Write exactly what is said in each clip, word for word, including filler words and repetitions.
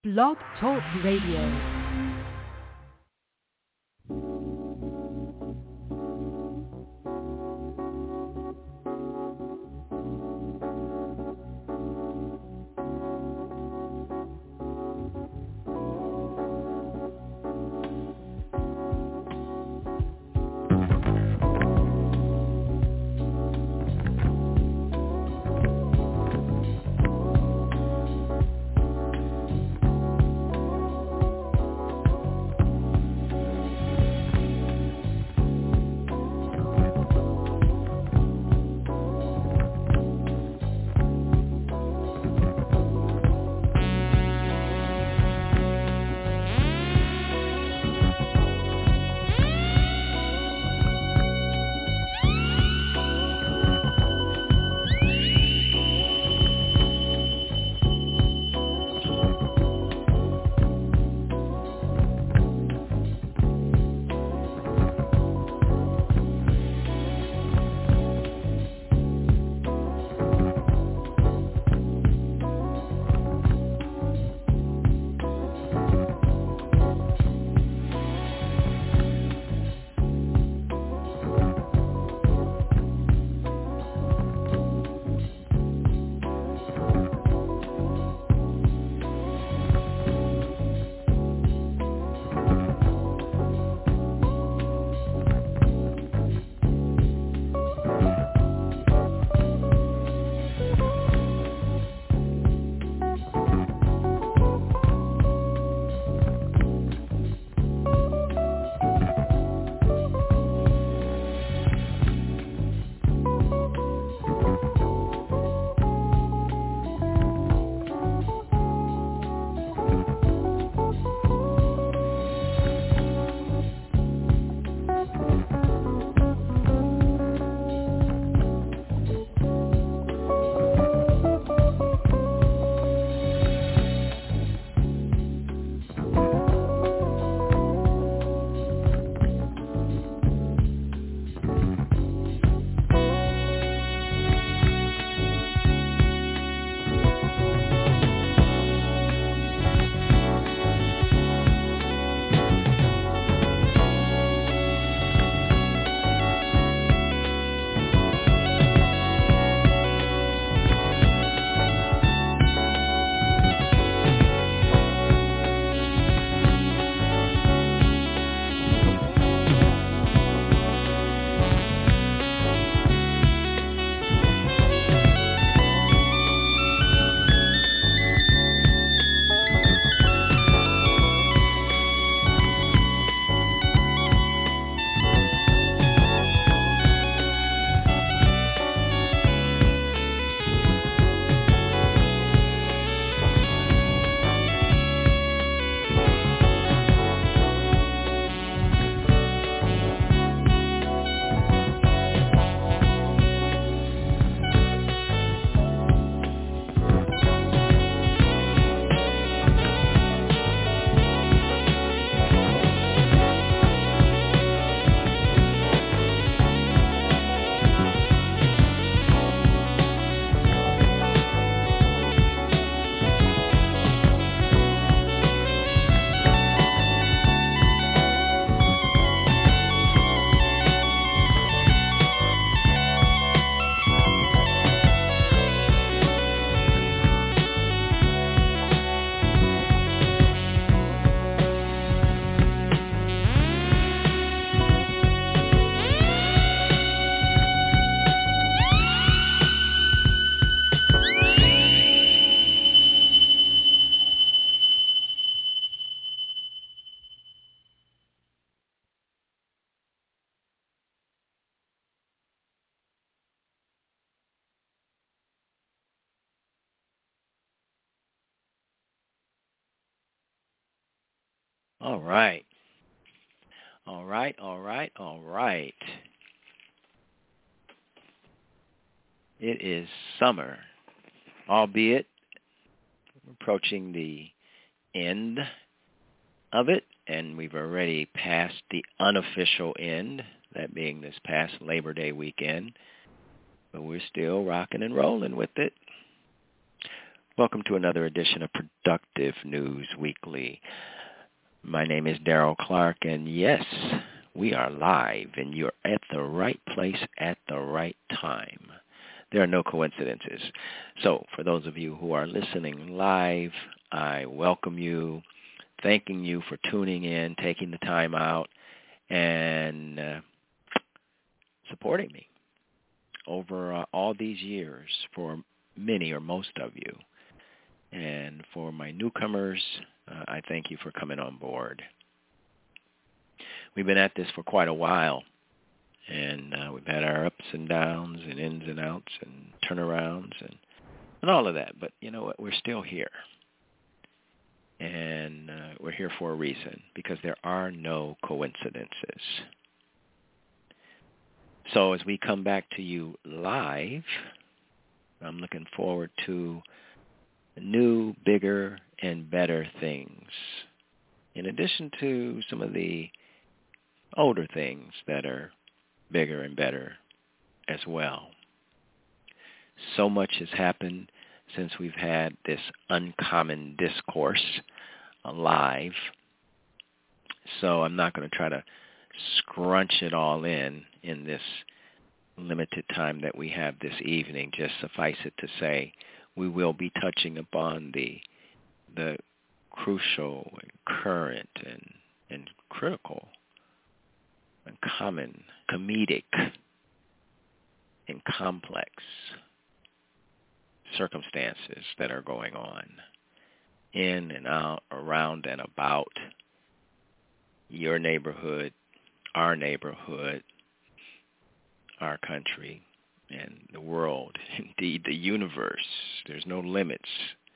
Blog Talk Radio. All right. All right, all right, all right. It is summer, albeit approaching the end of it, and we've already passed the unofficial end, that being this past Labor Day weekend, but we're still rocking and rolling with it. Welcome to another edition of Productive News Weekly. My name is Daryl Clark, and yes, we are live, and you're at the right place at the right time. There are no coincidences. So for those of you who are listening live, I welcome you, thanking you for tuning in, taking the time out, and uh, supporting me over uh, all these years for many or most of you. And for my newcomers, uh, I thank you for coming on board. We've been at this for quite a while, and uh, we've had our ups and downs and ins and outs and turnarounds and, and all of that. But you know what? We're still here. And uh, we're here for a reason, because there are no coincidences. So as we come back to you live, I'm looking forward to new, bigger, and better things, in addition to some of the older things that are bigger and better as well. So much has happened since we've had this uncommon discourse live, so I'm not going to try to scrunch it all in in this limited time that we have this evening. Just suffice it to say, we will be touching upon the the crucial and current and, and critical and common, comedic and complex circumstances that are going on in and out, around and about your neighborhood, our neighborhood, our country, and the world, indeed the universe. There's no limits.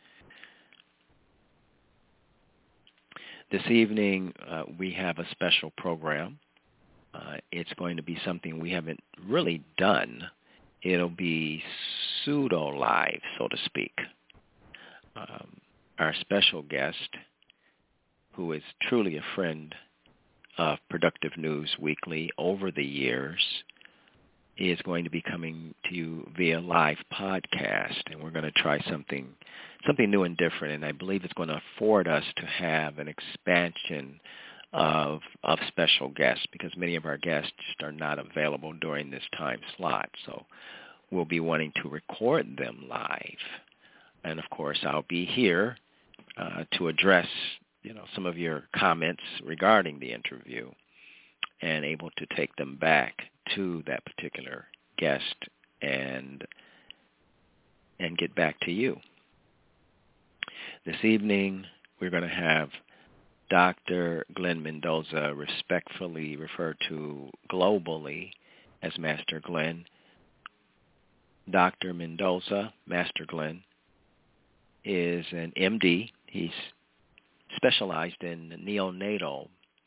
This evening, uh, we have a special program. Uh, it's going to be something we haven't really done. It'll be pseudo-live, so to speak. Um, our special guest, who is truly a friend of Productive News Weekly over the years, is going to be coming to you via live podcast, and we're going to try something something new and different, and I believe it's going to afford us to have an expansion of of special guests, because many of our guests are not available during this time slot, so we'll be wanting to record them live. And of course, I'll be here uh, to address, you know, some of your comments regarding the interview, and able to take them back to that particular guest and and get back to you. This evening, we're going to have Doctor Glenn Mendoza, respectfully referred to globally as Master Glenn. Doctor Mendoza, Master Glenn, is an M D. He's specialized in neonatal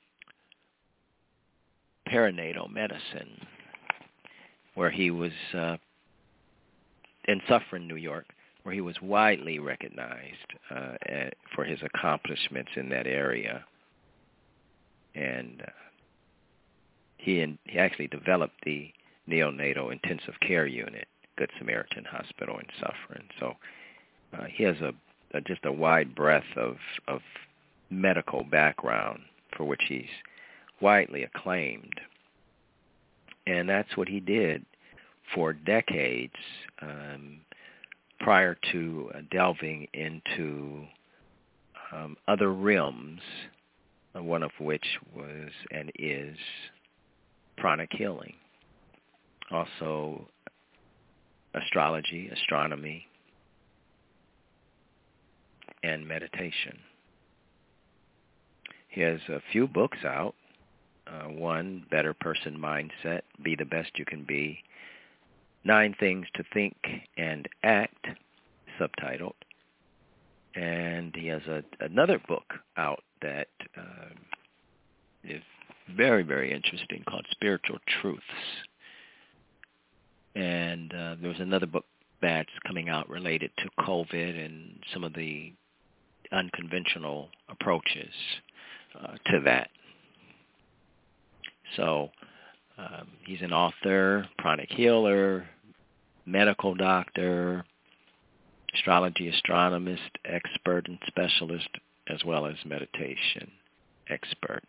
perinatal medicine, where he was uh, in Suffern, New York, where he was widely recognized uh, at, for his accomplishments in that area. And uh, he, in, he actually developed the neonatal intensive care unit, Good Samaritan Hospital in Suffern. So uh, he has a, a just a wide breadth of, of medical background for which he's widely acclaimed. And that's what he did for decades um, prior to uh, delving into um, other realms, uh, one of which was and is pranic healing. Also astrology, astronomy, and meditation. He has a few books out. Uh, one, Better Person Mindset, Be the Best You Can Be. Nine Things to Think and Act, subtitled. And he has a, another book out that uh, is very, very interesting, called Spiritual Truths. And uh, there was another book that's coming out related to COVID and some of the unconventional approaches uh, to that. So um, he's an author, pranic healer, medical doctor, astrology astronomist, expert and specialist, as well as meditation expert.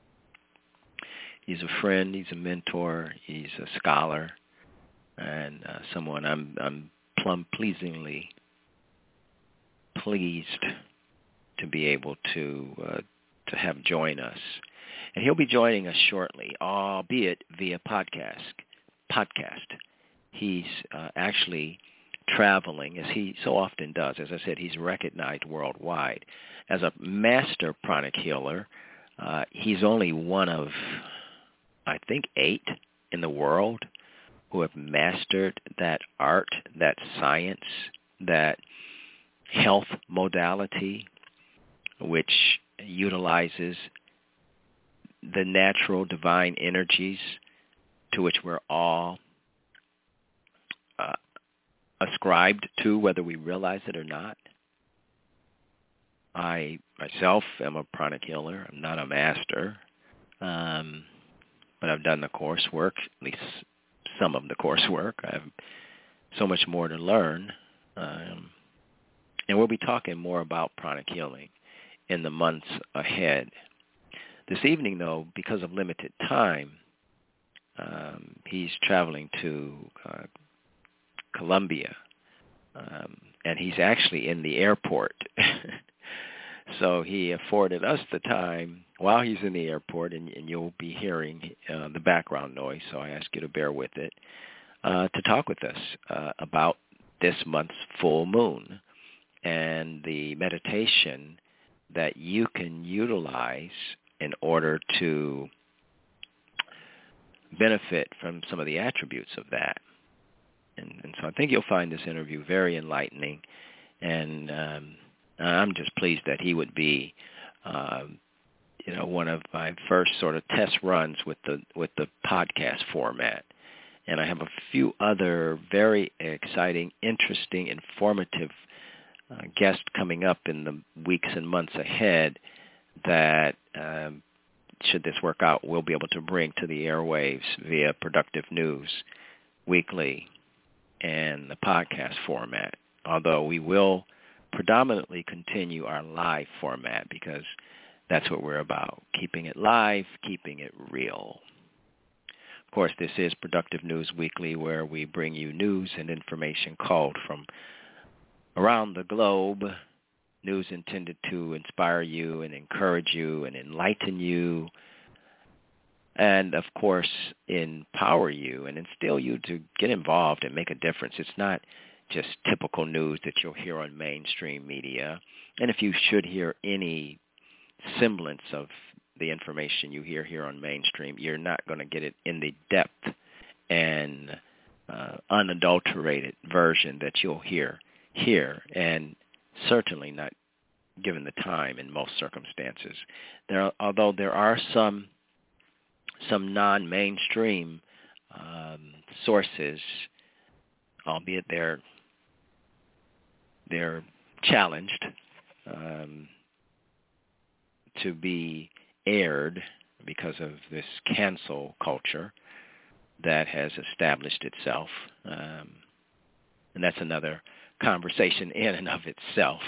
He's a friend, he's a mentor, he's a scholar, and uh, someone I'm, I'm plumb pleasingly pleased to be able to uh, to have join us. And he'll be joining us shortly, albeit via podcast. Podcast. He's uh, actually traveling, as he so often does. As I said, he's recognized worldwide as a master pranic healer. Uh, he's only one of, I think, eight in the world who have mastered that art, that science, that health modality, which utilizes the natural divine energies to which we're all uh, ascribed to, whether we realize it or not. I myself am a pranic healer. I'm not a master, um, but I've done the coursework, at least some of the coursework. I have so much more to learn. Um, and we'll be talking more about pranic healing in the months ahead. This evening, though, because of limited time, um, he's traveling to uh, Colombia, um, and he's actually in the airport. So he afforded us the time while he's in the airport, and, and you'll be hearing uh, the background noise, so I ask you to bear with it, uh, to talk with us uh, about this month's full moon and the meditation that you can utilize in order to benefit from some of the attributes of that. And, and so I think you'll find this interview very enlightening, and um, I'm just pleased that he would be, uh, you know, one of my first sort of test runs with the with the podcast format. And I have a few other very exciting, interesting, informative uh, guests coming up in the weeks and months ahead that, um, should this work out, we'll be able to bring to the airwaves via Productive News Weekly and the podcast format, although we will predominantly continue our live format because that's what we're about, keeping it live, keeping it real. Of course, this is Productive News Weekly, where we bring you news and information culled from around the globe, news intended to inspire you and encourage you and enlighten you, and, of course, empower you and instill you to get involved and make a difference. It's not just typical news that you'll hear on mainstream media. And if you should hear any semblance of the information you hear here on mainstream, you're not going to get it in the depth and uh, unadulterated version that you'll hear here, and certainly not given the time in most circumstances. There, are, although there are some some non-mainstream um, sources, albeit they're they're challenged um, to be aired because of this cancel culture that has established itself. Um, and that's another conversation in and of itself.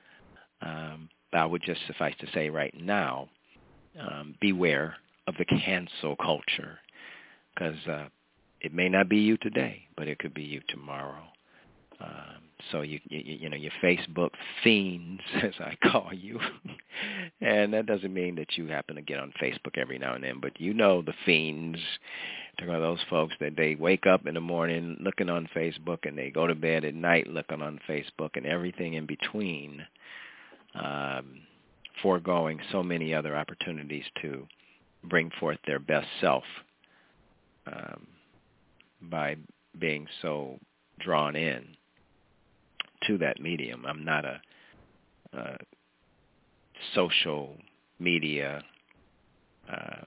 Um, but I would just suffice to say right now, um, beware of the cancel culture, because uh, it may not be you today, but it could be you tomorrow. Um, so you, you you know, your Facebook fiends, as I call you, and that doesn't mean that you happen to get on Facebook every now and then, but you know the fiends. There are those folks that they wake up in the morning looking on Facebook, and they go to bed at night looking on Facebook, and everything in between, um, foregoing so many other opportunities to bring forth their best self um, by being so drawn in to that medium. I'm not a, a social media um,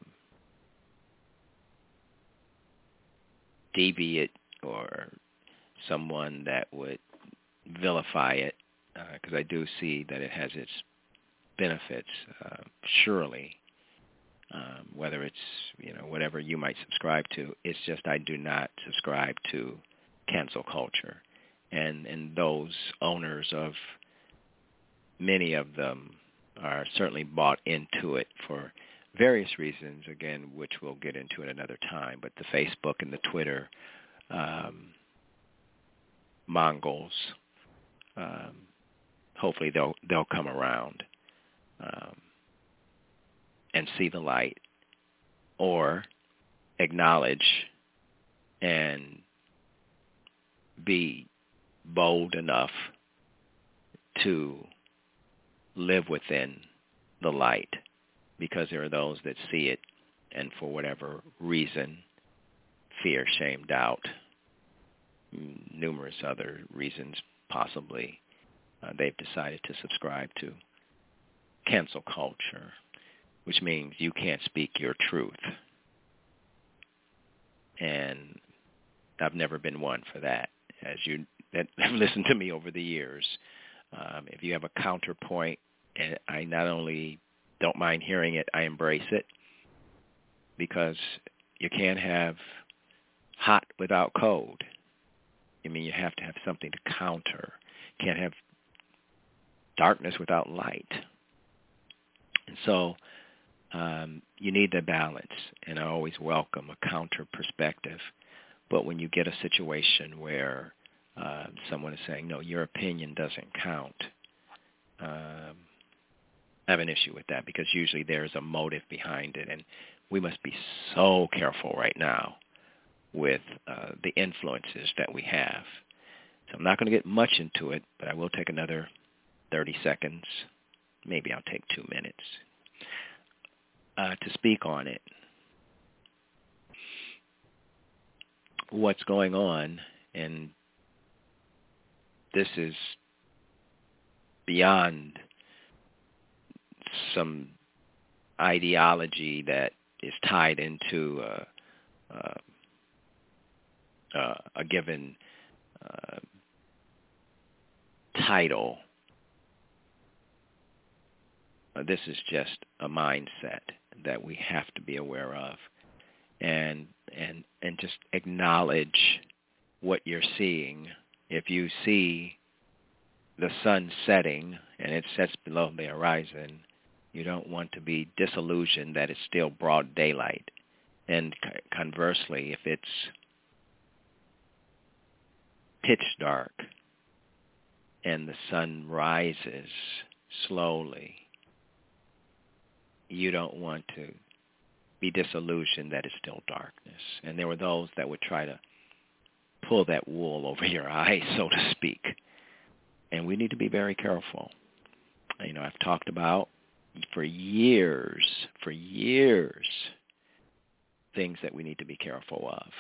deviant or someone that would vilify it, because uh, I do see that it has its benefits, uh, surely, um, whether it's, you know, whatever you might subscribe to. It's just I do not subscribe to cancel culture. and and those owners of many of them are certainly bought into it for various reasons, again, which we'll get into at another time. But the Facebook and the Twitter um, Mongols, um, hopefully they'll they'll come around um, and see the light, or acknowledge and be bold enough to live within the light, because there are those that see it and for whatever reason, fear, shame, doubt, numerous other reasons possibly, uh, they've decided to subscribe to cancel culture, which means you can't speak your truth. And I've never been one for that. As you that have listened to me over the years, um, if you have a counterpoint, and I not only don't mind hearing it, I embrace it, because you can't have hot without cold. I mean, you have to have something to counter. You can't have darkness without light. And so um, you need the balance, and I always welcome a counter perspective. But when you get a situation where uh, someone is saying, no, your opinion doesn't count, um, I have an issue with that, because usually there's a motive behind it, and we must be so careful right now with uh, the influences that we have. So I'm not going to get much into it, but I will take another thirty seconds. Maybe I'll take two minutes uh, to speak on it. What's going on, and this is beyond some ideology that is tied into uh, uh, uh, a given uh, title. Uh, this is just a mindset that we have to be aware of, and and and just acknowledge what you're seeing. If you see the sun setting and it sets below the horizon, you don't want to be disillusioned that it's still broad daylight. And conversely, if it's pitch dark and the sun rises slowly, you don't want to be disillusioned that it's still darkness. And there were those that would try to pull that wool over your eyes, so to speak. And we need to be very careful. You know, I've talked about for years, for years, things that we need to be careful of.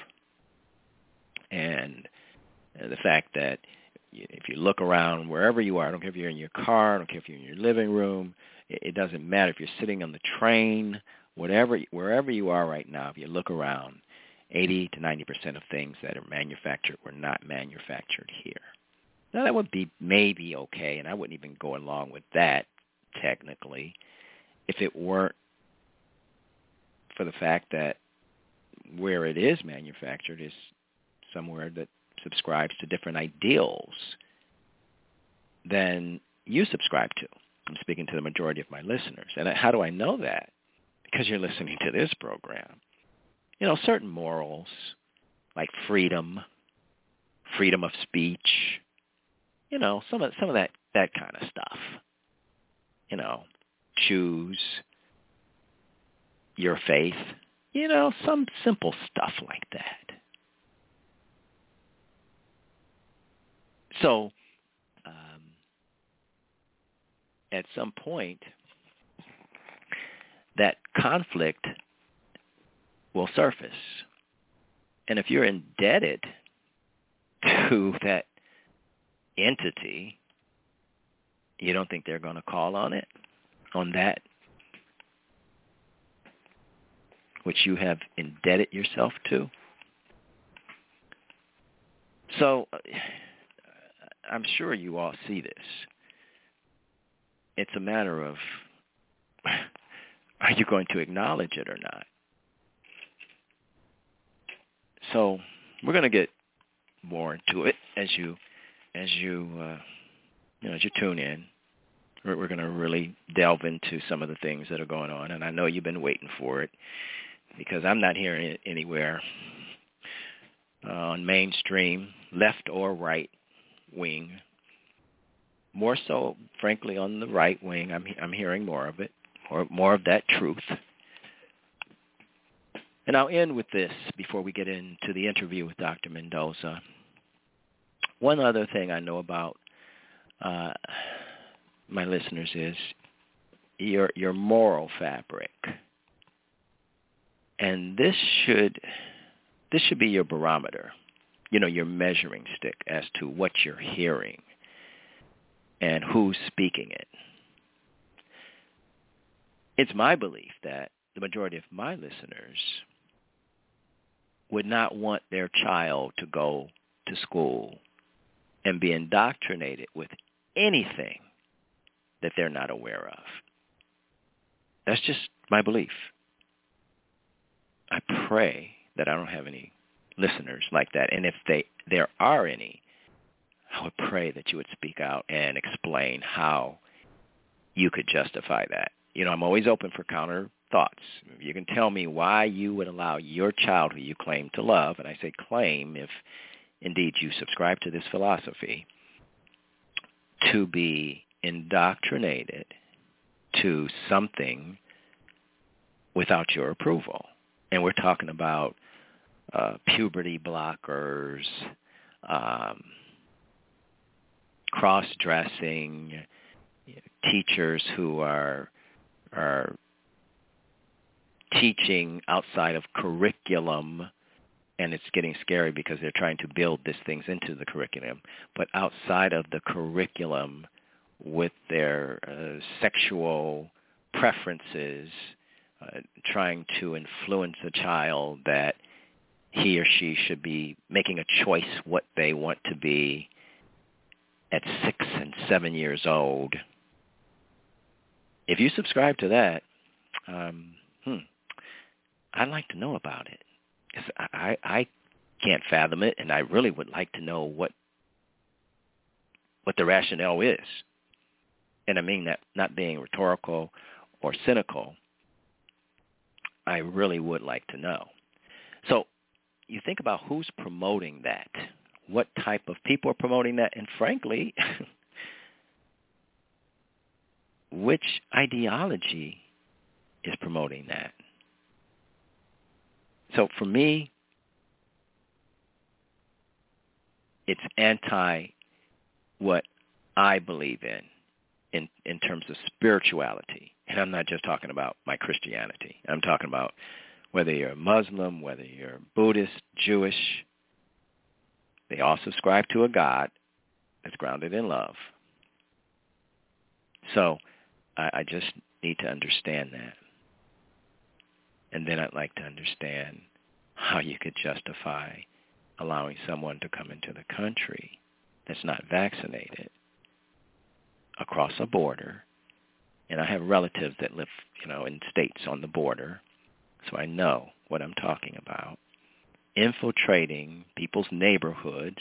And the fact that if you look around wherever you are, I don't care if you're in your car, I don't care if you're in your living room, it doesn't matter if you're sitting on the train, whatever, wherever you are right now, if you look around, eighty to ninety percent of things that are manufactured were not manufactured here. Now, that would be maybe okay, and I wouldn't even go along with that technically if it weren't for the fact that where it is manufactured is somewhere that subscribes to different ideals than you subscribe to. I'm speaking to the majority of my listeners. And how do I know that? Because you're listening to this program. You know, certain morals like freedom, freedom of speech, you know, some of some of that, that kind of stuff. You know, choose your faith. You know, some simple stuff like that. So, um, at some point, that conflict will surface. And if you're indebted to that entity, you don't think they're going to call on it, on that which you have indebted yourself to? So I'm sure you all see this. It's a matter of, are you going to acknowledge it or not? So we're going to get more into it as you as you, uh, you know, as you tune in, we're, we're going to really delve into some of the things that are going on, and I know you've been waiting for it because I'm not hearing it anywhere uh, on mainstream, left or right wing. More so, frankly, on the right wing, I'm I'm hearing more of it, more more of that truth. And I'll end with this before we get into the interview with Doctor Mendoza. One other thing I know about uh, my listeners is your your moral fabric, and this should this should be your barometer, you know, your measuring stick as to what you're hearing and who's speaking it. It's my belief that the majority of my listeners would not want their child to go to school and be indoctrinated with anything that they're not aware of. That's just my belief. I pray that I don't have any listeners like that. And if they there are any, I would pray that you would speak out and explain how you could justify that. You know, I'm always open for counter thoughts. You can tell me why you would allow your child who you claim to love, and I say claim if indeed you subscribe to this philosophy, to be indoctrinated to something without your approval. And we're talking about uh, puberty blockers, um, cross-dressing, you know, teachers who are are teaching outside of curriculum, and it's getting scary because they're trying to build these things into the curriculum, but outside of the curriculum with their uh, sexual preferences, uh, trying to influence a child that he or she should be making a choice what they want to be at six and seven years old. If you subscribe to that, um, hmm, I'd like to know about it. 'Cause I, I can't fathom it, and I really would like to know what what the rationale is. And I mean that not being rhetorical or cynical. I really would like to know. So you think about who's promoting that. What type of people are promoting that? And frankly, which ideology is promoting that? So for me, it's anti what I believe in, in, in terms of spirituality. And I'm not just talking about my Christianity. I'm talking about whether you're a Muslim, whether you're Buddhist, Jewish, they all subscribe to a God that's grounded in love. So I, I just need to understand that. And then I'd like to understand how you could justify allowing someone to come into the country that's not vaccinated across a border. And I have relatives that live, you know, in states on the border, so I know what I'm talking about. Infiltrating people's neighborhoods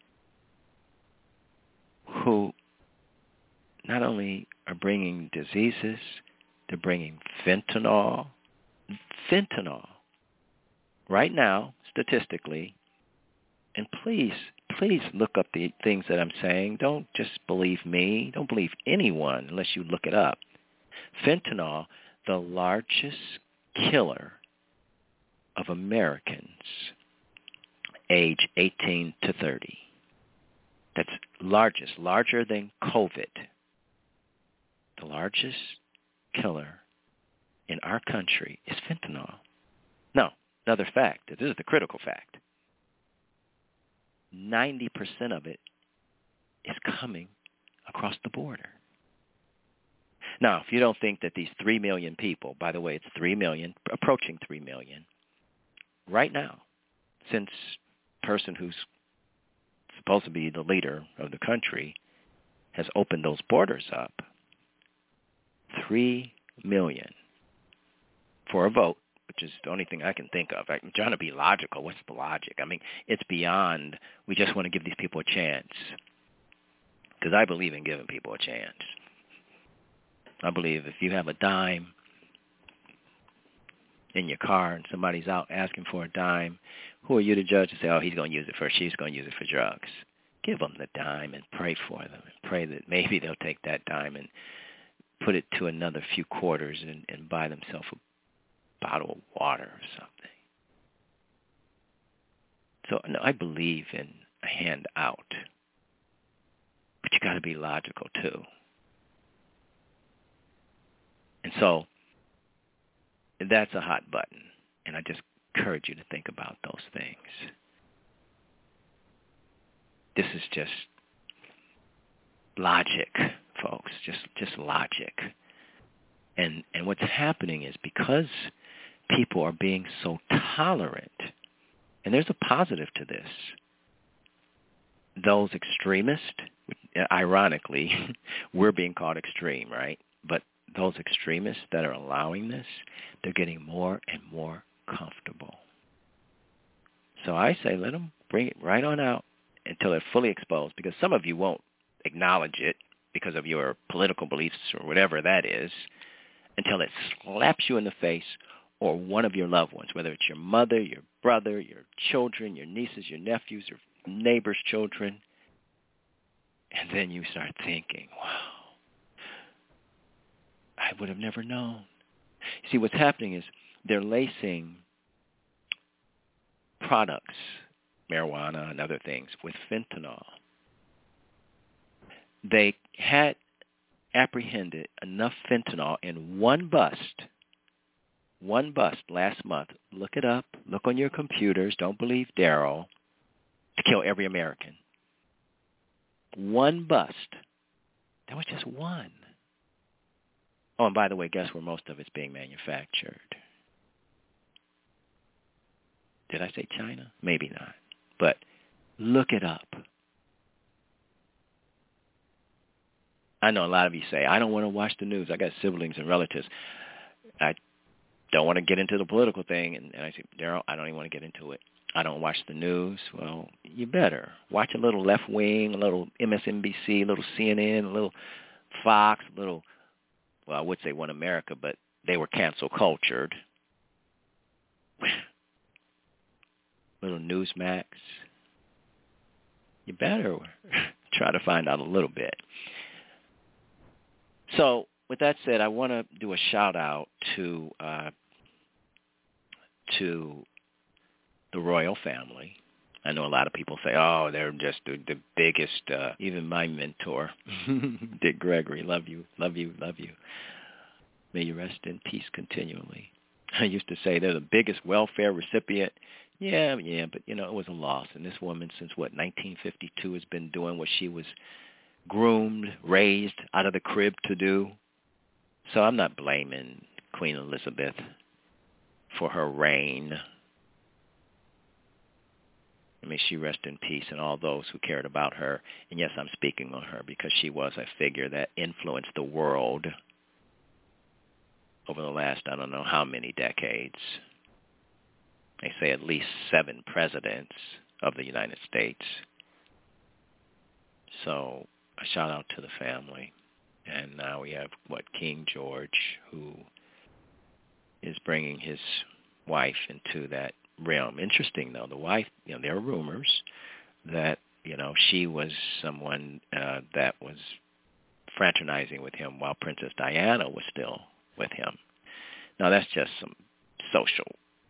who not only are bringing diseases, they're bringing fentanyl. Fentanyl. Right now, statistically, and please, please look up the things that I'm saying. Don't just believe me. Don't believe anyone unless you look it up. Fentanyl, the largest killer of Americans age eighteen to thirty. That's largest, larger than COVID. The largest killer in our country is fentanyl. Now, another fact, this is the critical fact. ninety percent of it is coming across the border. Now, if you don't think that these three million people, by the way, it's three million, approaching three million, right now, since the person who's supposed to be the leader of the country has opened those borders up, three million for a vote, which is the only thing I can think of. I'm trying to be logical. What's the logic? I mean, it's beyond, we just want to give these people a chance. because I believe in giving people a chance. I believe if you have a dime in your car and somebody's out asking for a dime, who are you to judge and say, oh, he's going to use it for, she's going to use it for drugs? Give them the dime and pray for them and pray that maybe they'll take that dime and put it to another few quarters and, and buy themselves a bottle of water or something. So no, I believe in a handout, but you got to be logical too. And so that's a hot button, and I just encourage you to think about those things. This is just logic, folks, just just logic. And and what's happening is because people are being so tolerant, and there's a positive to this, those extremists, ironically, we're being called extreme, right? But those extremists that are allowing this, they're getting more and more comfortable. So I say let them bring it right on out until they're fully exposed, because some of you won't acknowledge it because of your political beliefs or whatever that is, until it slaps you in the face, or one of your loved ones, whether it's your mother, your brother, your children, your nieces, your nephews, your neighbors' children. And then you start thinking, wow, I would have never known. See, what's happening is they're lacing products, marijuana and other things, with fentanyl. They had apprehended enough fentanyl in one bust, one bust last month. Look it up. Look on your computers. Don't believe Daryl. To kill every American. One bust. That was just one. Oh, and by the way, guess where most of it's being manufactured? Did I say China? Maybe not. But look it up. I know a lot of you say, I don't want to watch the news. I got siblings and relatives. I don't want to get into the political thing. And, and I say, Daryl, I don't even want to get into it. I don't watch the news. Well, you better. Watch a little Left Wing, a little M S N B C, a little C N N, a little Fox, a little, well, I would say One America, but they were cancel cultured. Little Newsmax. You better try to find out a little bit. So with that said, I want to do a shout out to uh, to the royal family. I know a lot of people say, oh, they're just the, the biggest, uh, even my mentor, Dick Gregory, love you, love you, love you. May you rest in peace continually. I used to say they're the biggest welfare recipient. Yeah, yeah, but, you know, it was a loss. And this woman, since, what, nineteen fifty-two, has been doing what she was groomed, raised out of the crib to do. So I'm not blaming Queen Elizabeth for her reign. May she rest in peace, and all those who cared about her. And yes, I'm speaking on her because she was a figure that influenced the world over the last, I don't know how many decades. They say at least seven presidents of the United States. So a shout out to the family. And now we have, what, King George, who is bringing his wife into that realm. Interesting, though. The wife, you know, there are rumors that, you know, she was someone uh, that was fraternizing with him while Princess Diana was still with him. Now, that's just some social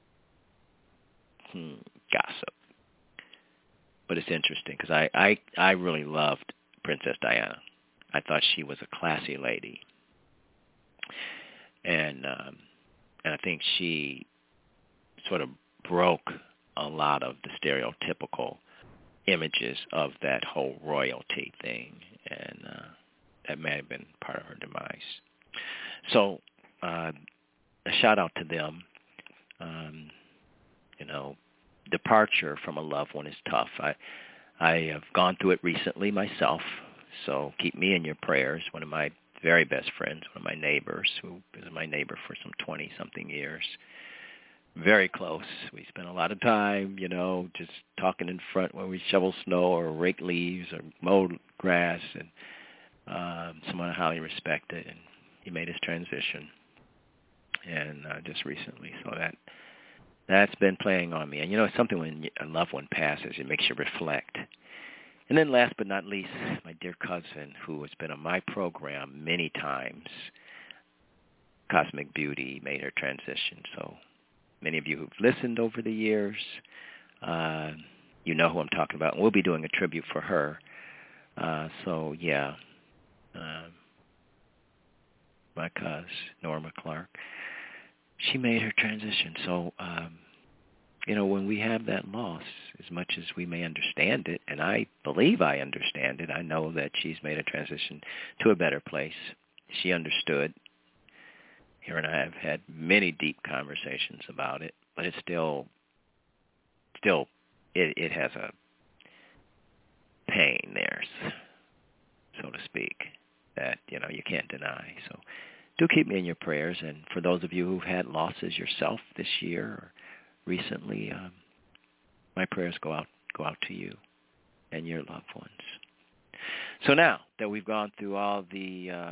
hmm, gossip. But it's interesting because I, I, I really loved Princess Diana. I thought she was a classy lady. And, um, and I think she sort of broke a lot of the stereotypical images of that whole royalty thing, and uh, that may have been part of her demise. So uh, a shout out to them. Um, you know, departure from a loved one is tough. I I have gone through it recently myself, so keep me in your prayers. One of my very best friends, one of my neighbors, who is my neighbor for some twenty-something years, very close. We spent a lot of time, you know, just talking in front when we shovel snow or rake leaves or mow grass, and um, someone I highly respected, and he made his transition, and uh, just recently. So that, that's been playing on me. And, you know, it's something when a loved one passes, it makes you reflect. And then last but not least, my dear cousin, who has been on my program many times, Cosmic Beauty, made her transition. So many of you who've listened over the years, uh, you know who I'm talking about. And we'll be doing a tribute for her. Uh, so, yeah, uh, my cousin, Norma Clark, she made her transition. So, um, you know, when we have that loss, as much as we may understand it, and I believe I understand it, I know that she's made a transition to a better place. She understood. Her and I have had many deep conversations about it, but it's still, still, it, it has a pain there, so to speak, that, you know, you can't deny. So do keep me in your prayers. And for those of you who've had losses yourself this year or recently, um, my prayers go out go out to you and your loved ones. So now that we've gone through all the uh,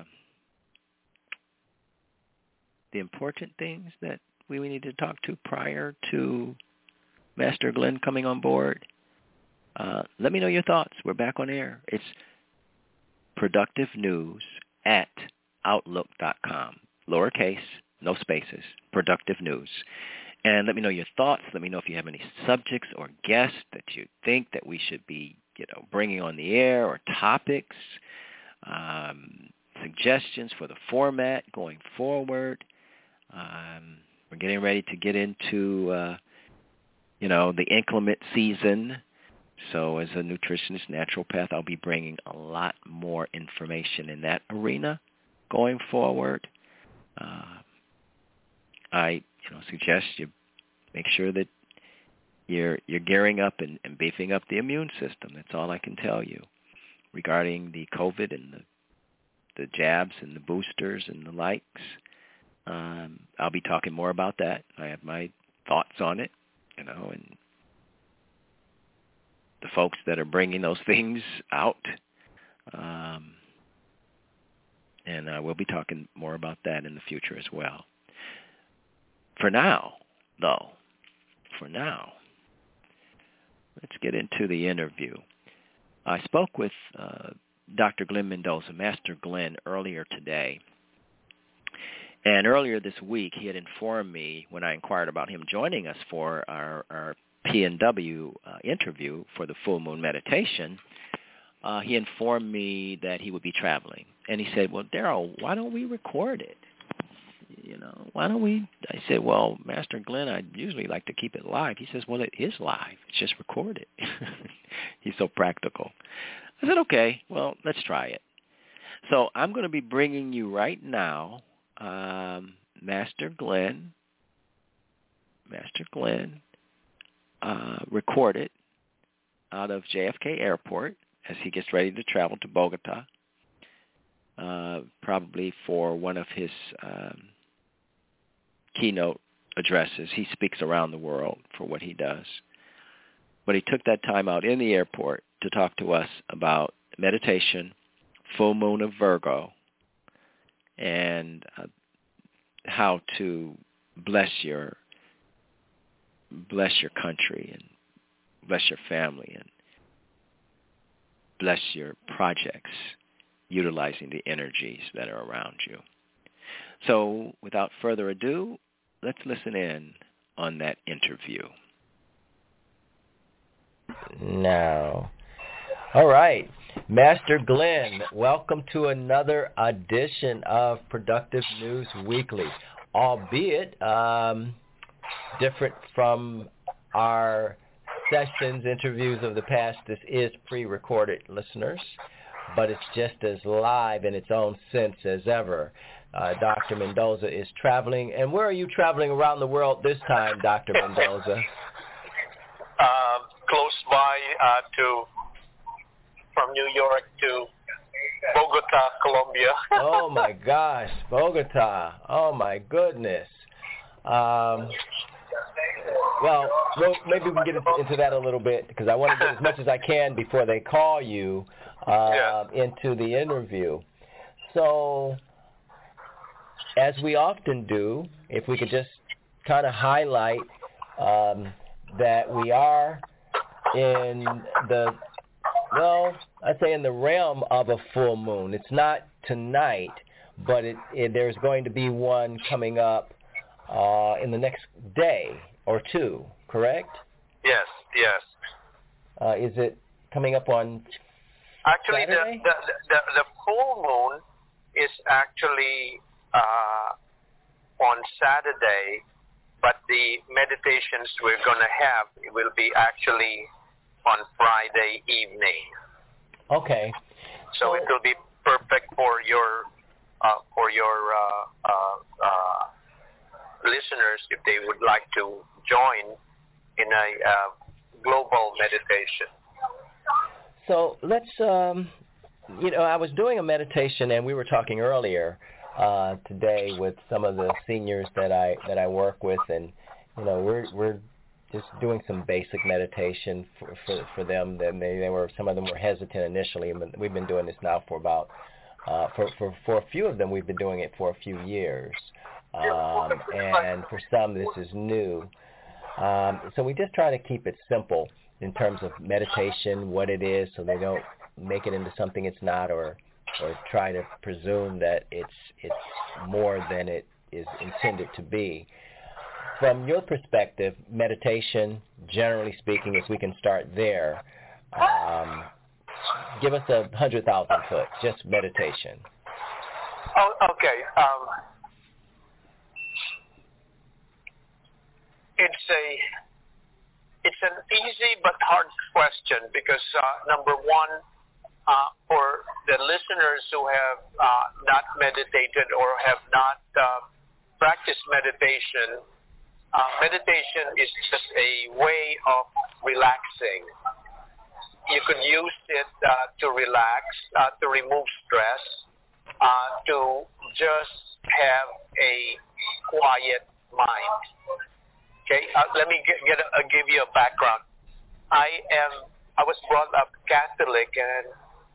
the important things that we, we need to talk to prior to Master Glenn coming on board, uh, let me know your thoughts. We're back on air. It's productive news at outlook dot com. Lowercase, no spaces, productive news. And let me know your thoughts. Let me know if you have any subjects or guests that you think that we should be, you know, bringing on the air, or topics, um, suggestions for the format going forward. Um, we're getting ready to get into, uh, you know, the inclement season. So as a nutritionist, naturopath, I'll be bringing a lot more information in that arena going forward. Uh, I, you know, suggest you make sure that you're you're gearing up and, and beefing up the immune system. That's all I can tell you regarding the COVID and the the jabs and the boosters and the likes. Um, I'll be talking more about that. I have my thoughts on it, you know, and the folks that are bringing those things out. Um, and uh, we'll be talking more about that in the future as well. For now, though, for now, let's get into the interview. I spoke with uh, Doctor Glenn Mendoza, Master Glenn, earlier today. And earlier this week, he had informed me when I inquired about him joining us for our, our P N W uh, interview for the full moon meditation. Uh, he informed me that he would be traveling. And he said, well, Daryl, why don't we record it? You know, why don't we? I said, well, Master Glenn, I usually like to keep it live. He says, well, it is live. It's just recorded. He's so practical. I said, okay, well, let's try it. So I'm going to be bringing you right now um, Master Glenn, Master Glenn, uh, recorded out of J F K Airport as he gets ready to travel to Bogota, uh, probably for one of his um, keynote addresses. He speaks around the world for what he does. But he took that time out in the airport to talk to us about meditation, full moon of Virgo, and uh, how to bless your bless your country and bless your family and bless your projects utilizing the energies that are around you. So without further ado, let's listen in on that interview. Now, all right. Master Glenn, welcome to another edition of Productive News Weekly, albeit um, different from our sessions, interviews of the past. This is pre-recorded, listeners, but it's just as live in its own sense as ever. Uh, Doctor Mendoza is traveling. And where are you traveling around the world this time, Doctor Mendoza? Uh, close by uh, to, from New York to Bogota, Colombia. Oh, my gosh, Bogota. Oh, my goodness. Um, well, well, maybe we can get into that a little bit because I want to get as much as I can before they call you uh, yeah. into the interview. So, as we often do, if we could just kind of highlight um, that we are in the, well, I'd say in the realm of a full moon. It's not tonight, but it, it, there's going to be one coming up uh, in the next day or two, correct? Yes, yes. Uh, is it coming up on Actually, the, Saturday? the, the, the full moon is actually uh, on Saturday, but the meditations we're going to have will be actually on Friday evening. Okay. So, so it will be perfect for your uh, for your uh, uh, uh, listeners if they would like to join in a uh, global meditation. So let's, um, you know, I was doing a meditation, and we were talking earlier uh, today with some of the seniors that I that I work with, and you know, we're we're just doing some basic meditation for for, for them. Then they, they were some of them were hesitant initially, but we've been doing this now for about uh, for for for a few of them we've been doing it for a few years, um, and for some this is new. Um, so we just try to keep it simple in terms of meditation, what it is, so they don't make it into something it's not, or or try to presume that it's it's more than it is intended to be. From your perspective, meditation, generally speaking, if we can start there, um, give us a hundred thousand foot, just meditation. Oh, okay. Um, it's a it's an easy but hard question because uh, number one, uh, for the listeners who have uh, not meditated or have not uh, practiced meditation, uh, meditation is just a way of relaxing. You could use it uh, to relax, uh, to remove stress, uh, to just have a quiet mind. Okay, uh, let me get, get a, uh, give you a background. I am, I was brought up Catholic, and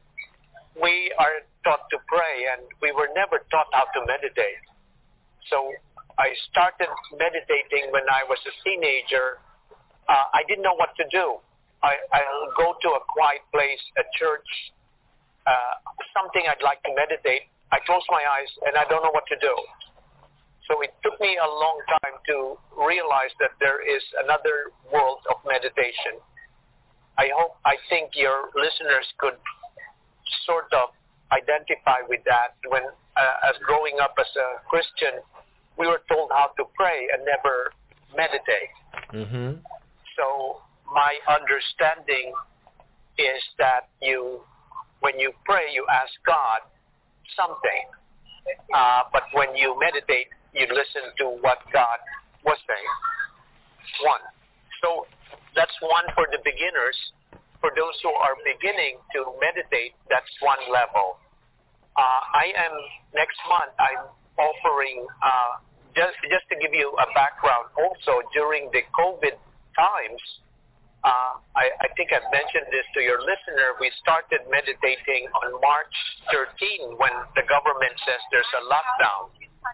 we are taught to pray, and we were never taught how to meditate. So I started meditating when I was a teenager. Uh, I didn't know what to do. I, I'll go to a quiet place, a church, uh, something I'd like to meditate. I close my eyes, and I don't know what to do. So it took me a long time to realize that there is another world of meditation. I hope, I think your listeners could sort of identify with that. When, uh, as growing up as a Christian, we were told how to pray and never meditate. Mm-hmm. So my understanding is that you, when you pray, you ask God something. Uh, but when you meditate, you listen to what God was saying. One. So that's one for the beginners. For those who are beginning to meditate, that's one level. Uh, I am, next month, I'm offering, uh, just, just to give you a background, also during the COVID times, uh, I, I think I've mentioned this to your listener, we started meditating on March thirteenth when the government says there's a lockdown.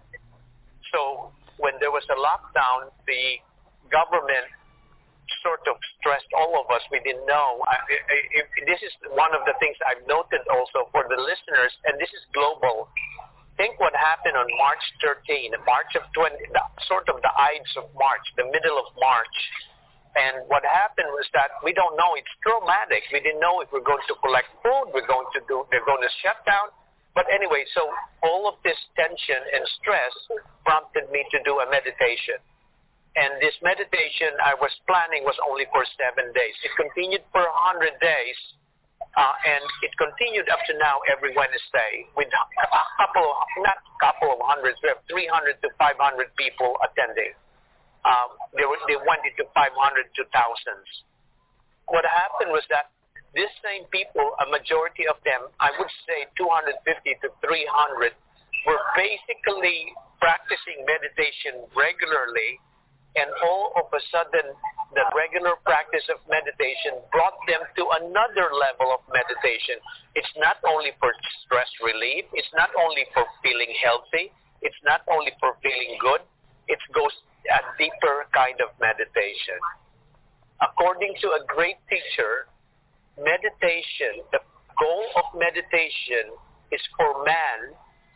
So when there was a lockdown, the government sort of stressed all of us. We didn't know. I, I, if, this is one of the things I've noted also for the listeners, and this is global. Think what happened on March thirteenth, March of twenty, the, sort of the Ides of March, the middle of March. And what happened was that we don't know. It's traumatic. We didn't know if we're going to collect food. We're going to do. They're going to shut down. But anyway, so all of this tension and stress prompted me to do a meditation. And this meditation I was planning was only for seven days. It continued for one hundred days, uh, and it continued up to now every Wednesday with a couple, of, not a couple of hundreds, we have three hundred to five hundred people attending. Um, they, were, they went into five hundred to thousands. What happened was that these same people, a majority of them, I would say two hundred fifty to three hundred, were basically practicing meditation regularly, and all of a sudden the regular practice of meditation brought them to another level of meditation. It's not only for stress relief, it's not only for feeling healthy, it's not only for feeling good, it goes a deeper kind of meditation. According to a great teacher, meditation, the goal of meditation is for man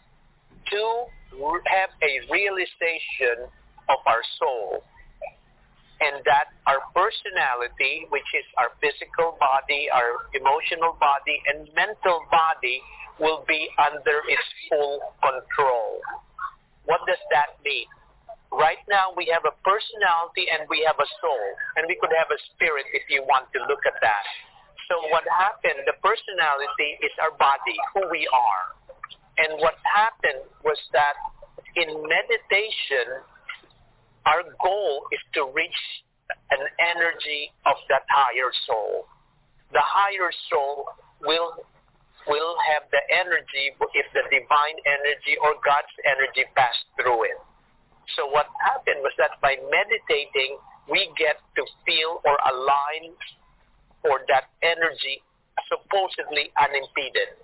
to have a realization of our soul, and that our personality, which is our physical body, our emotional body, and mental body, will be under its full control. What does that mean? Right now we have a personality and we have a soul, and we could have a spirit if you want to look at that. So what happened, the personality is our body, who we are. And what happened was that in meditation, our goal is to reach an energy of that higher soul. The higher soul will will have the energy if the divine energy or God's energy passed through it. So what happened was that by meditating, we get to feel or align for that energy supposedly unimpeded.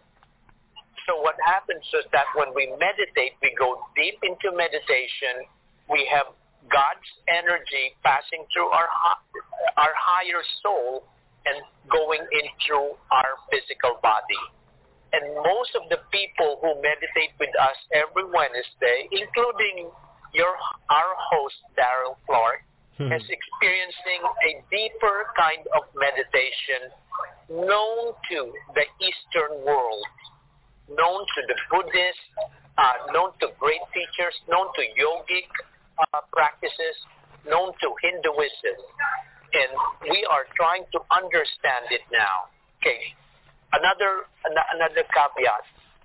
So what happens is that when we meditate, we go deep into meditation, we have God's energy passing through our our higher soul and going into our physical body. And most of the people who meditate with us every Wednesday, including your our host, Daryl Clark, hmm. is experiencing a deeper kind of meditation known to the Eastern world, known to the Buddhists, uh, known to great teachers, known to yogic Uh, practices, known to Hinduism, and we are trying to understand it now. Okay, another an- another caveat.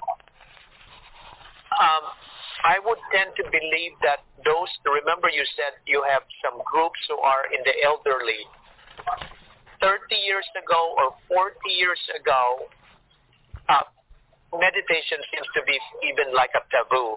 Um, I would tend to believe that those. Remember, you said you have some groups who are in the elderly. Thirty years ago or forty years ago, uh, meditation seems to be even like a taboo.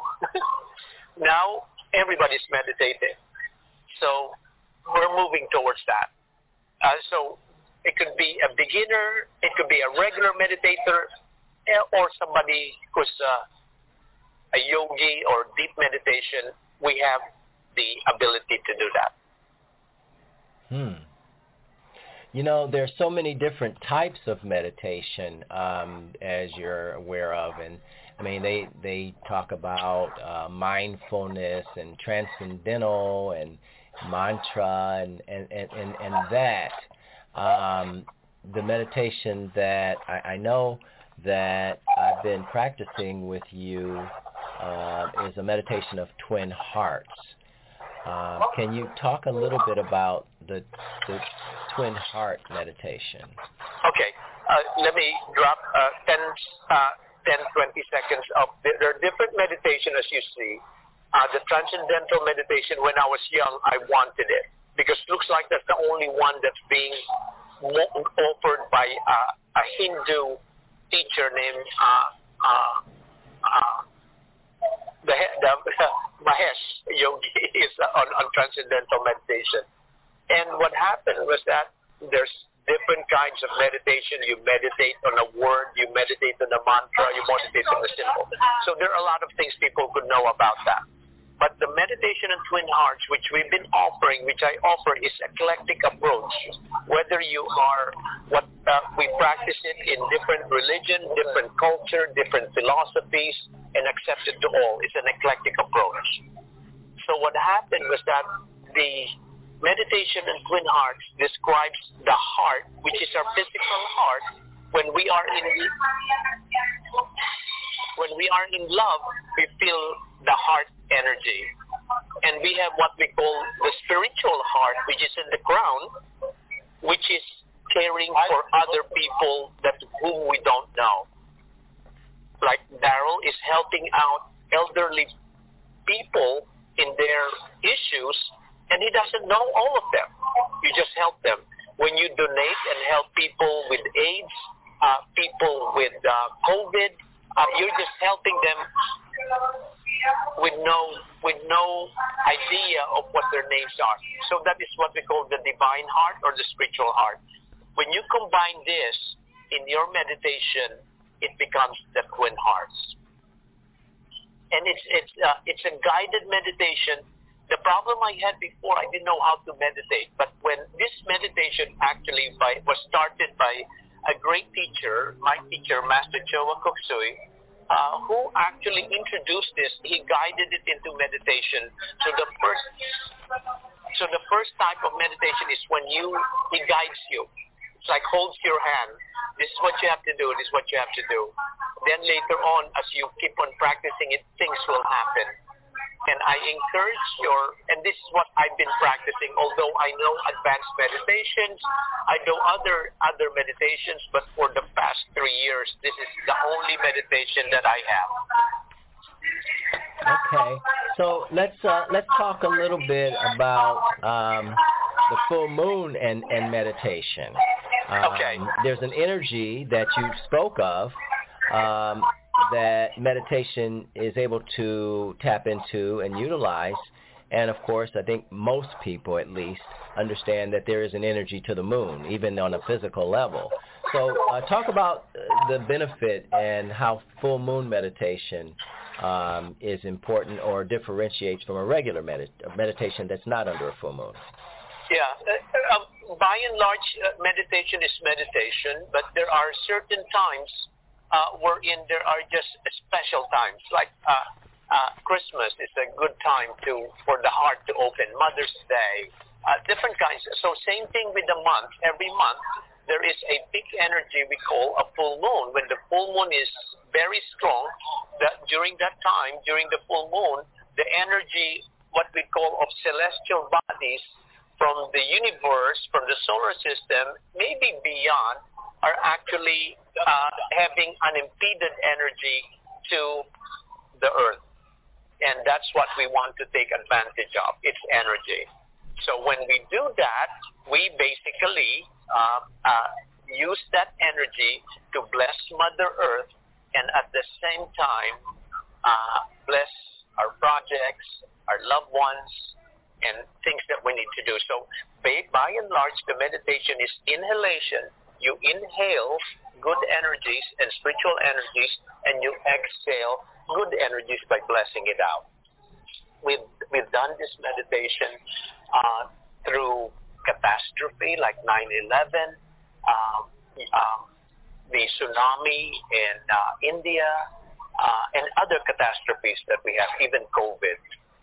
Now everybody's meditating. So we're moving towards that. Uh, so it could be a beginner, it could be a regular meditator, or somebody who's uh, a yogi or deep meditation. We have the ability to do that. Hmm. You know, there's so many different types of meditation, um, as you're aware of, and I mean, they they talk about uh, mindfulness and transcendental and mantra and and and, and, and that. Um, the meditation that I, I know that I've been practicing with you uh, is a meditation of twin hearts. Uh, can you talk a little bit about the, the twin heart meditation? Okay. Uh, let me drop uh, ten, uh, ten, twenty seconds of, there are different meditation as you see. Uh, the transcendental meditation, when I was young, I wanted it because it looks like that's the only one that's being offered by uh, a Hindu teacher named uh, uh, uh, the, the Mahesh Yogi is on, on transcendental meditation. And what happened was that there's different kinds of meditation. You meditate on a word, you meditate on a mantra, you meditate on a symbol. So there are a lot of things people could know about that. But the meditation on twin hearts, which we've been offering, which I offer, is eclectic approach. Whether you are, what uh, we practice it in different religion, different culture, different philosophies, and accepted to all. It's an eclectic approach. So what happened was that the meditation in twin hearts describes the heart, which is our physical heart. When we are in when we are in love, we feel the heart energy, and we have what we call the spiritual heart, which is in the ground, which is caring for other people that whom we don't know. Like Daryl is helping out elderly people in their issues, and he doesn't know all of them. You just help them. When you donate and help people with AIDS, uh, people with uh, COVID, Uh, you're just helping them with no with no idea of what their names are. So that is what we call the divine heart or the spiritual heart. When you combine this in your meditation, it becomes the twin hearts. And it's it's uh, it's a guided meditation. The problem I had before, I didn't know how to meditate. But when this meditation actually by, was started by a great teacher, my teacher, Master Choa Kok Sui, uh, who actually introduced this, he guided it into meditation. So the first, so the first type of meditation is when you he guides you. It's like holds your hand. This is what you have to do. This is what you have to do. Then later on, as you keep on practicing it, things will happen. And I encourage your, and this is what I've been practicing, although I know advanced meditations, I do other other meditations, but for the past three years, this is the only meditation that I have. Okay, so let's uh, let's talk a little bit about um, the full moon and, and meditation. Um, okay. There's an energy that you spoke of um, that meditation is able to tap into and utilize. And, of course, I think most people, at least, understand that there is an energy to the moon, even on a physical level. So uh, talk about the benefit and how full moon meditation um, is important or differentiates from a regular med- meditation that's not under a full moon. Yeah. Uh, uh, by and large, uh, meditation is meditation, but there are certain times Uh, wherein there are just special times, like uh, uh, Christmas is a good time to for the heart to open, Mother's Day, uh, different kinds. So same thing with the month. Every month there is a big energy we call a full moon. When the full moon is very strong, that during that time, during the full moon, the energy, what we call of celestial bodies from the universe, from the solar system, maybe beyond, are actually uh, having unimpeded energy to the earth. And that's what we want to take advantage of, its energy. So when we do that, we basically uh, uh, use that energy to bless Mother Earth and at the same time uh, bless our projects, our loved ones, and things that we need to do. So by, by and large, the meditation is inhalation. You inhale good energies and spiritual energies, and you exhale good energies by blessing it out. We've, we've done this meditation uh, through catastrophe like nine eleven, um, um, the tsunami in uh, India, uh, and other catastrophes that we have, even COVID.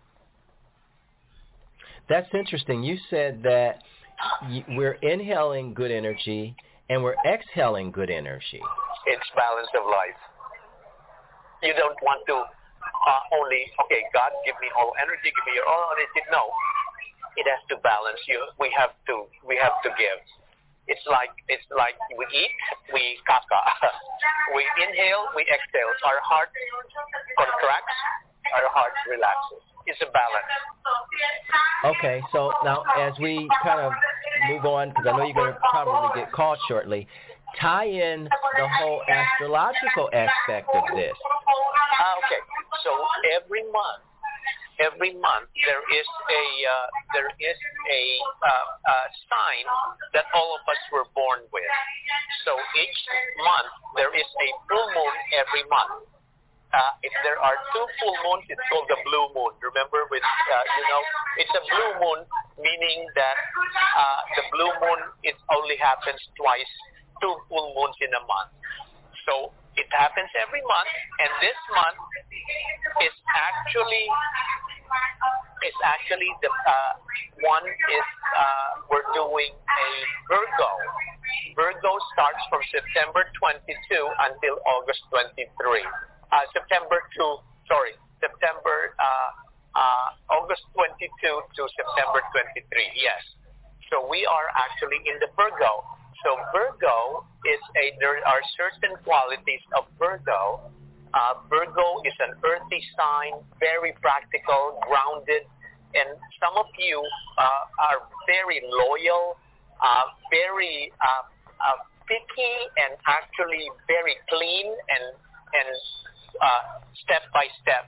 That's interesting. You said that we're inhaling good energy and we're exhaling good energy. It's balance of life. You don't want to uh, only, okay, God, give me all energy, give me your all energy. No, it has to balance. You, we have to, we have to give. It's like, it's like we eat, we kaka. We inhale, we exhale. Our heart contracts, our heart relaxes. It's a balance. Okay, so now as we kind of move on, because I know you're going to probably get called shortly, tie in the whole astrological aspect of this. Uh, okay, so every month, every month there is a uh, there is a uh, uh, sign that all of us were born with. So each month there is a full moon every month. Uh, if there are two full moons, it's called the blue moon. Remember, with uh, you know, it's a blue moon, meaning that uh, the blue moon it only happens twice, two full moons in a month. So it happens every month, and this month is actually is actually the uh, one is uh, we're doing a Virgo. Virgo starts from September twenty-second until August twenty-third. Uh, September to, sorry, September, uh, uh, August twenty-second to September twenty-third, yes. So we are actually in the Virgo. So Virgo is a, there are certain qualities of Virgo. Uh, Virgo is an earthy sign, very practical, grounded, and some of you uh, are very loyal, uh, very uh, uh, picky, and actually very clean and and uh, step by step.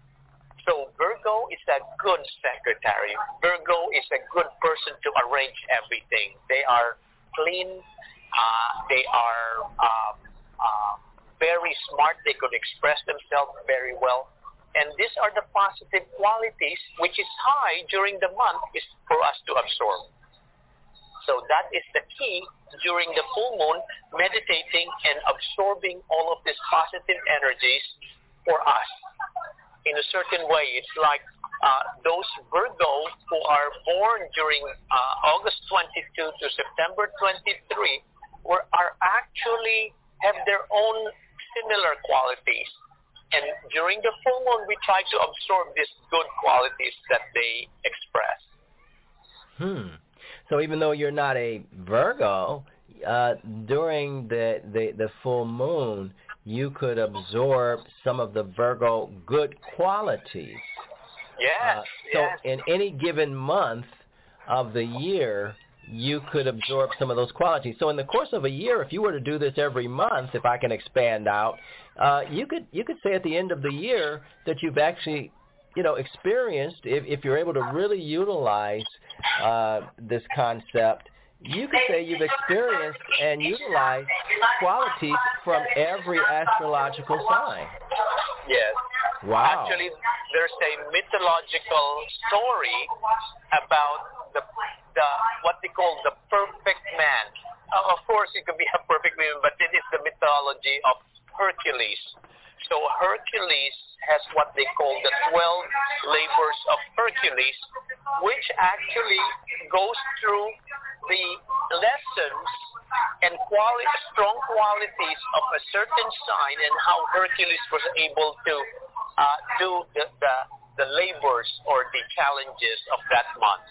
So Virgo is a good secretary. Virgo is a good person to arrange everything. They are clean. Uh, they are uh, uh, very smart. They could express themselves very well. And these are the positive qualities which is high during the month is for us to absorb. So that is the key during the full moon, meditating and absorbing all of these positive energies for us. In a certain way, it's like uh, those Virgo who are born during uh, August twenty-second to September twenty-third were, are actually have their own similar qualities. And during the full moon, we try to absorb these good qualities that they express. Hmm. So even though you're not a Virgo, uh, during the, the, the full moon, you could absorb some of the Virgo good qualities. Yes, uh, so yes. in any given month of the year, you could absorb some of those qualities. So in the course of a year, if you were to do this every month, if I can expand out, uh, you could you could say at the end of the year that you've actually, you know, experienced, if, if you're able to really utilize uh, this concept, you could say you've experienced and utilized qualities from every astrological sign. Yes. Wow. Actually, there's a mythological story about the the what they call the perfect man. Uh, of course, it could be a perfect man, but it is the mythology of Hercules. So Hercules has what they call the twelve labors of Hercules, which actually goes through the lessons and quali- strong qualities of a certain sign and how Hercules was able to uh, do the, the, the labors or the challenges of that month.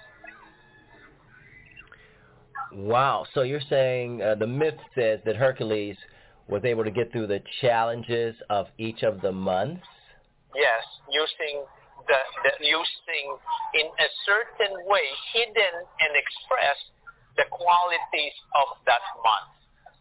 Wow. So you're saying uh, the myth says that Hercules was able to get through the challenges of each of the months? Yes, using the, the using in a certain way, hidden and expressed the qualities of that month.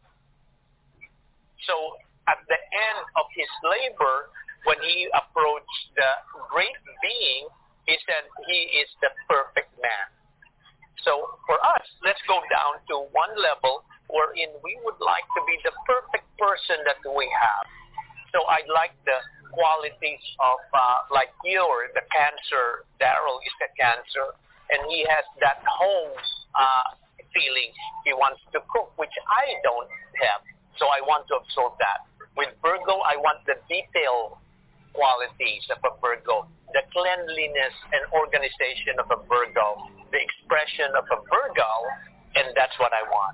So at the end of his labor, when he approached the great being, he said he is the perfect man. So for us, let's go down to one level wherein we would like to be the perfect person that we have. So I'd like the qualities of, uh, like you or the Cancer, Daryl is a Cancer, and he has that home uh, feeling. He wants to cook, which I don't have. So I want to absorb that. With Virgo, I want the detail qualities of a Virgo, the cleanliness and organization of a Virgo, the expression of a Virgo, and that's what I want.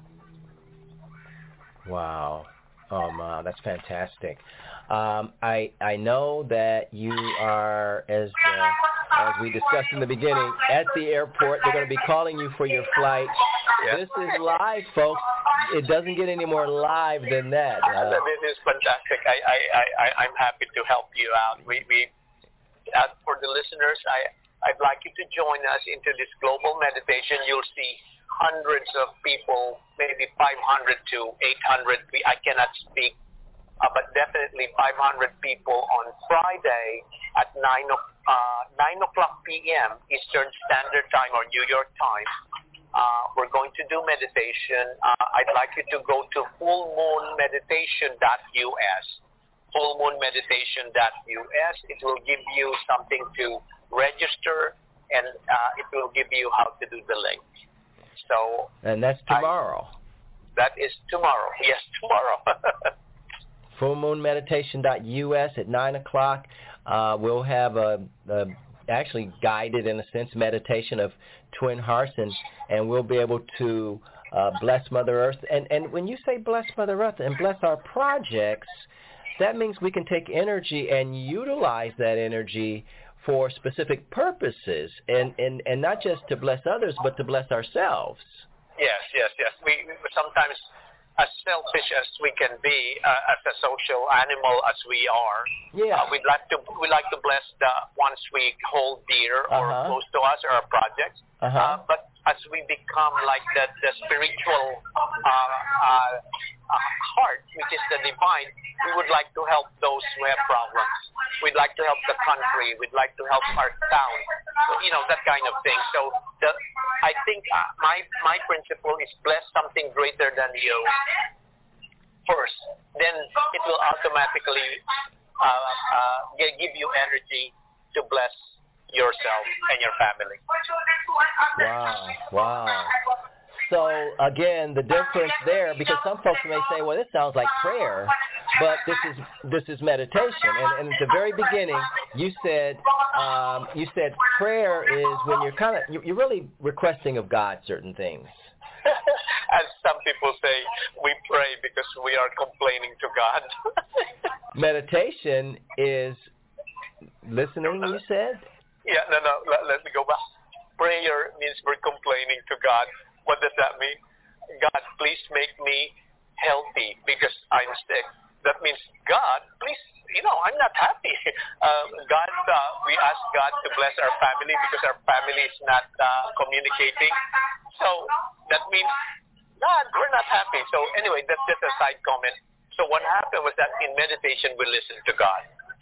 Wow. Oh, wow, that's fantastic. Um, I I know that you are, as uh, as we discussed in the beginning, at the airport. They're going to be calling you for your flight. Yes. This is live, folks. It doesn't get any more live than that. Uh, this is fantastic. I, I, I, I'm happy to help you out. We, we uh, for the listeners, I, I'd like you to join us into this global meditation. You'll see hundreds of people, maybe five hundred to eight hundred. I cannot speak, uh, but definitely five hundred people on Friday at nine o'clock p.m. Eastern Standard Time or New York time. Uh, we're going to do meditation. Uh, I'd like you to go to full moon meditation dot U S. full moon meditation dot U S. It will give you something to register, and uh, it will give you how to do the link. So, and that's tomorrow. I, that is tomorrow. Yes, tomorrow. full moon meditation dot U S at nine o'clock. Uh, we'll have a, a actually guided, in a sense, meditation of Twin Hearts, and, and we'll be able to uh, bless Mother Earth. And, and when you say bless Mother Earth and bless our projects, that means we can take energy and utilize that energy for specific purposes, and, and, and not just to bless others, but to bless ourselves. Yes, yes, yes. We, we sometimes, as selfish as we can be, uh, as a social animal as we are, yeah. uh, we'd like to we like to bless the ones we hold dear or uh-huh. close to us or our projects. Uh-huh. Uh, but as we become like the, the spiritual uh, uh, uh, heart, which is the divine, we would like to help those who have problems. We'd like to help the country. We'd like to help our town. So, you know, that kind of thing. So the, I think uh, my my principle is bless something greater than you first. Then it will automatically uh, uh, give you energy to bless yourself and your family. Wow, wow. So again, the difference there, because some folks may say, well, this sounds like prayer, but this is this is meditation. And, and at the very beginning, you said um, you said prayer is when you're kind of you're really requesting of God certain things. As some people say, we pray because we are complaining to God. Meditation is listening, you said? Yeah, no, no, let, let me go back. Prayer means we're complaining to God. What does that mean? God, please make me healthy because I'm sick. That means, God, please, you know, I'm not happy. Um, God, uh, we ask God to bless our family because our family is not uh, communicating. So that means, God, we're not happy. So anyway, that's just a side comment. So what happened was that in meditation, we listen to God.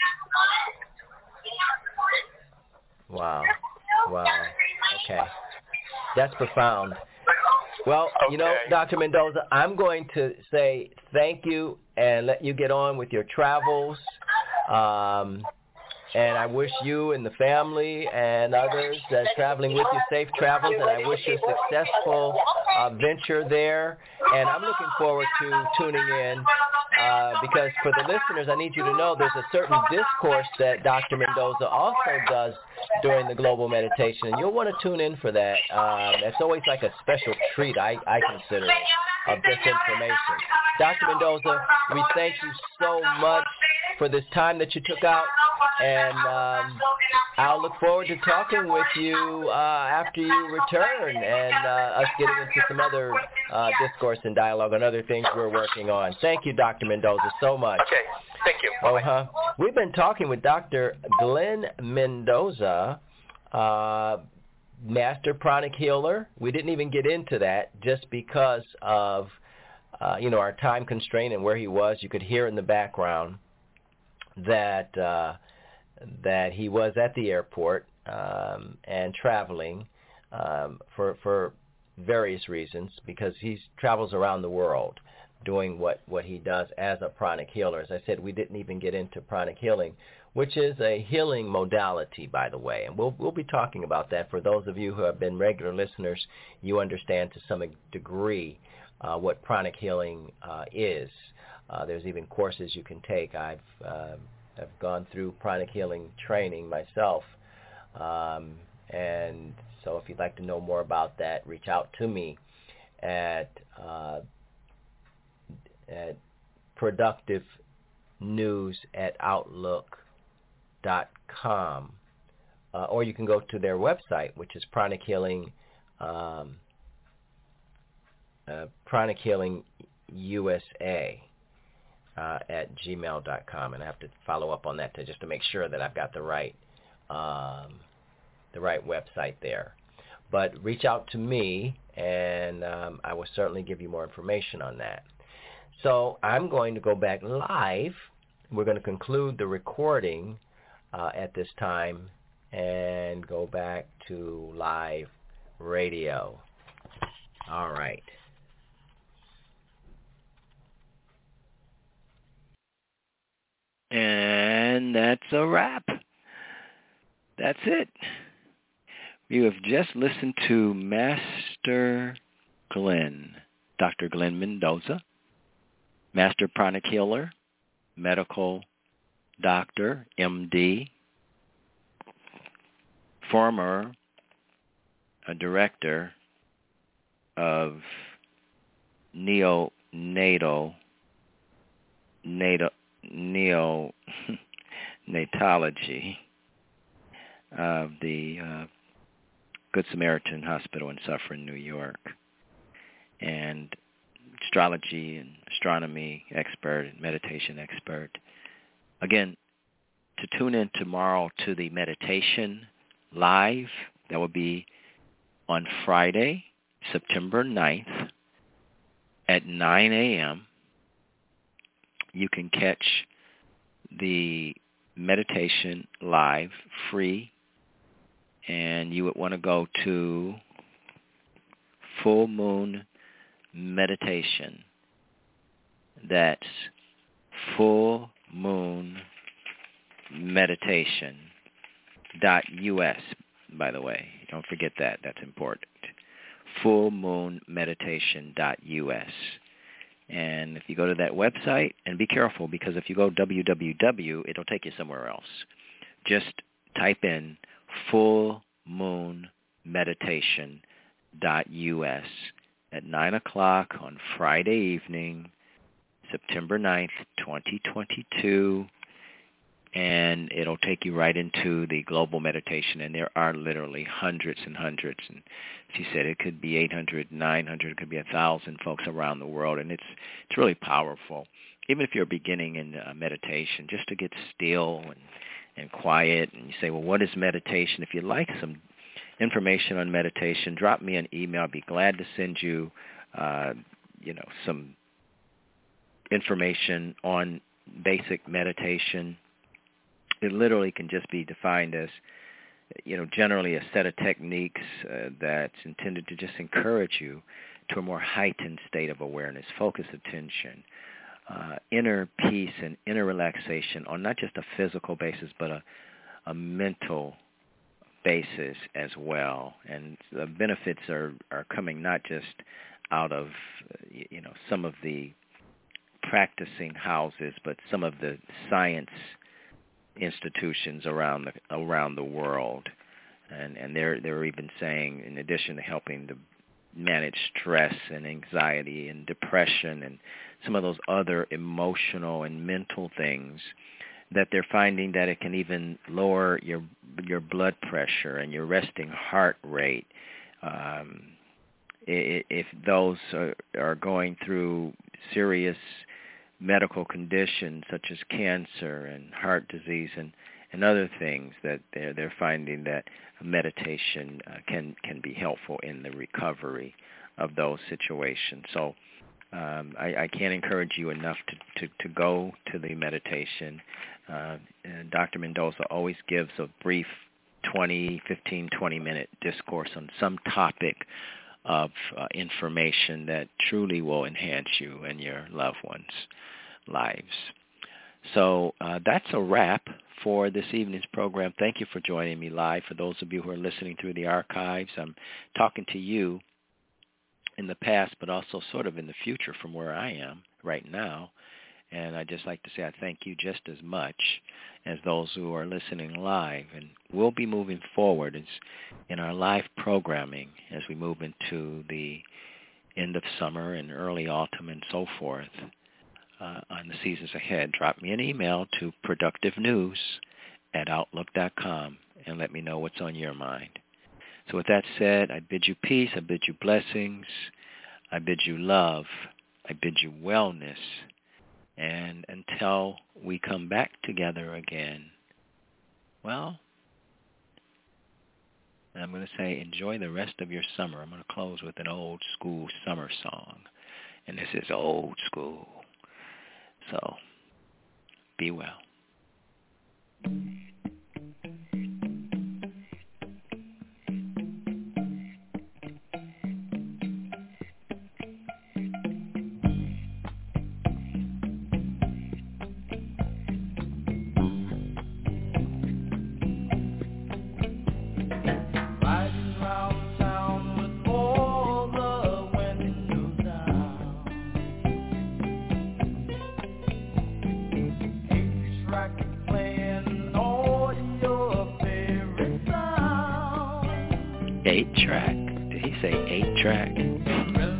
Wow. Wow. Okay. That's profound. Well, okay. You know, Doctor Mendoza, I'm going to say thank you and let you get on with your travels. Um, and I wish you and the family and others that's traveling with you safe travels, and I wish you a successful uh, venture there. And I'm looking forward to tuning in uh, because for the listeners, I need you to know there's a certain discourse that Doctor Mendoza also does during the global meditation, and you'll want to tune in for that. Um, it's always like a special treat, I, I consider it, of this information. Doctor Mendoza, we thank you so much for this time that you took out, and um, I'll look forward to talking with you uh, after you return and uh, us getting into some other uh, discourse and dialogue on other things we're working on. Thank you, Doctor Mendoza, so much. Okay. Thank you. Uh-huh. We've been talking with Doctor Glenn Mendoza, uh, master pranic healer. We didn't even get into that just because of, uh, you know, our time constraint and where he was. You could hear in the background that uh, that he was at the airport um, and traveling um, for for various reasons, because he travels around the world doing what, what he does as a pranic healer. As I said, we didn't even get into pranic healing, which is a healing modality, by the way. And we'll we'll be talking about that. For those of you who have been regular listeners, you understand to some degree uh, what pranic healing uh, is. Uh, there's even courses you can take. I've uh, I've gone through pranic healing training myself. Um, and so if you'd like to know more about that, reach out to me at uh, at productive news at outlook dot com, uh, or you can go to their website, which is pranic healing um, uh, pranic healing U S A uh, at gmail dot com, and I have to follow up on that to just to make sure that I've got the right um, the right website there. But reach out to me, and um, I will certainly give you more information on that. So I'm going to go back live. We're going to conclude the recording uh, at this time and go back to live radio. All right. And that's a wrap. That's it. You have just listened to Master Glenn, Doctor Glenn Mendoza, Master Pranic Healer, medical doctor, M D, former a director of neonatal natal, neonatology of the uh, Good Samaritan Hospital in Suffern, New York, and astrology and astronomy expert and meditation expert. Again, to tune in tomorrow to the meditation live, that will be on Friday, September ninth at nine a.m. You can catch the meditation live, free, and you would want to go to Full Moon Meditation. That's Full Moon Meditation dot U S, by the way. Don't forget that. That's important. Full Moon Meditation dot U S. And if you go to that website, and be careful, because if you go w w w, it'll take you somewhere else. Just type in Full Moon Meditation dot U S at nine o'clock on Friday evening, September ninth, twenty twenty-two, and it'll take you right into the global meditation, and there are literally hundreds and hundreds, and she said it could be eight hundred, nine hundred, it could be one thousand folks around the world, and it's it's really powerful. Even if you're beginning in uh, meditation, just to get still and, and quiet, and you say, well, what is meditation? If you'd like some information on meditation, drop me an email. I'd be glad to send you, uh, you know, some information on basic meditation. It literally can just be defined as, you know, generally a set of techniques uh, that's intended to just encourage you to a more heightened state of awareness, focused attention, uh, inner peace and inner relaxation on not just a physical basis, but a, a mental basis as well. And the benefits are, are coming not just out of, you know, some of the practicing houses, but some of the science institutions around the around the world, and and they're they're even saying, in addition to helping to manage stress and anxiety and depression and some of those other emotional and mental things, that they're finding that it can even lower your your blood pressure and your resting heart rate. Um, if those are, are going through serious medical conditions such as cancer and heart disease and, and other things, that they're, they're finding that meditation uh, can, can be helpful in the recovery of those situations. So um, I, I can't encourage you enough to, to, to go to the meditation. Uh, Doctor Mendoza always gives a brief twenty, fifteen, twenty-minute discourse on some topic of uh, information that truly will enhance you and your loved ones' lives. So uh, that's a wrap for this evening's program. Thank you for joining me live. For those of you who are listening through the archives, I'm talking to you in the past, but also sort of in the future from where I am right now. And I'd just like to say I thank you just as much as those who are listening live. And we'll be moving forward as in our live programming as we move into the end of summer and early autumn and so forth uh, on the seasons ahead. Drop me an email to productivenews at outlook dot com and let me know what's on your mind. So with that said, I bid you peace, I bid you blessings, I bid you love, I bid you wellness. And until we come back together again, well, I'm going to say enjoy the rest of your summer. I'm going to close with an old school summer song. And this is old school. So be well. Eight track. Did he say eight track?